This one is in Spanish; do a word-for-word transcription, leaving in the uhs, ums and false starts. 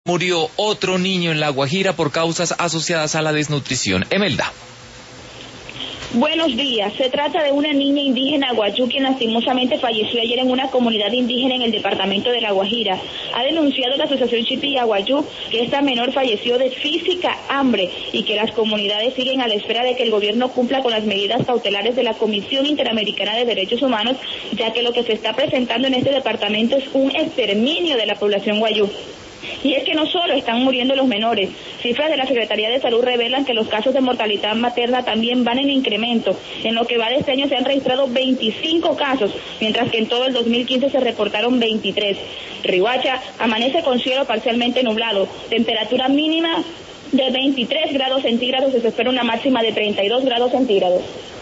Murió otro niño en La Guajira por causas asociadas a la desnutrición. Emelda. Buenos días. Se trata de una niña indígena guayú quien lastimosamente falleció ayer en una comunidad indígena en el departamento de La Guajira. Ha denunciado la asociación Chipilla Guayú que esta menor falleció de física hambre y que las comunidades siguen a la espera de que el gobierno cumpla con las medidas cautelares de la Comisión Interamericana de Derechos Humanos, ya que lo que se está presentando en este departamento es un exterminio de la población guayú. Y es que no solo están muriendo los menores, cifras de la Secretaría de Salud revelan que los casos de mortalidad materna también van en incremento. En lo que va de este año se han registrado veinticinco casos, mientras que en todo el dos mil quince se reportaron veintitrés. Riohacha amanece con cielo parcialmente nublado, temperatura mínima de veintitrés grados centígrados, se espera una máxima de treinta y dos grados centígrados.